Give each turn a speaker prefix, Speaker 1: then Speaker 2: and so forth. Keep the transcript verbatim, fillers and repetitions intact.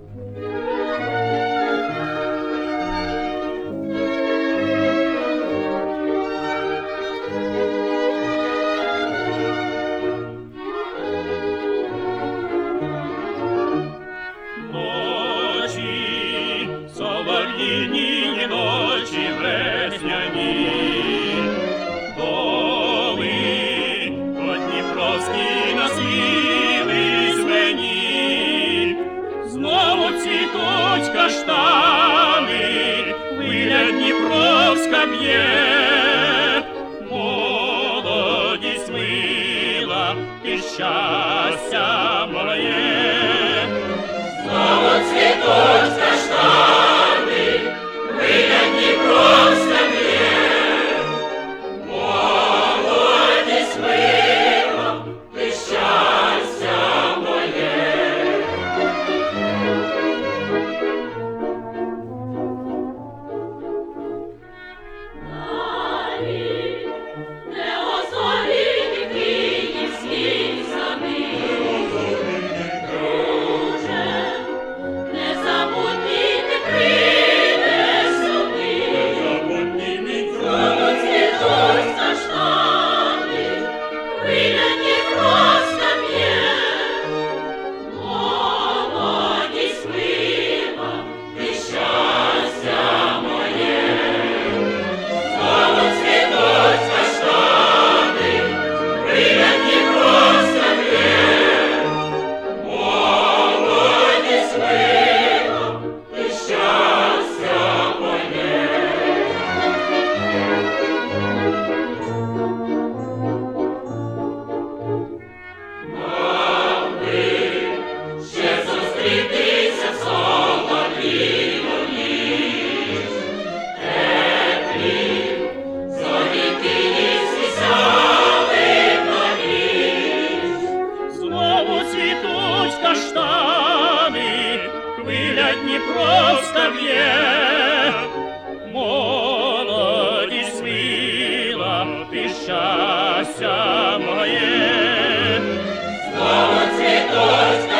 Speaker 1: Солов'їні ночі весняні, доли по-дніпровськи наснились мені. Знову цвітуть каштани, хвиля дніпровська б'є. Молодість мила, ти щастя моє. Знову цвітуть каштани, хвиля дніпровська б'є. Молодість мила, ти щастя моє. Далі не озоріті київські сани. Каштани, хвиля дніпровська б'є. Молодість мила, ти щастя моє. Знову цвітуть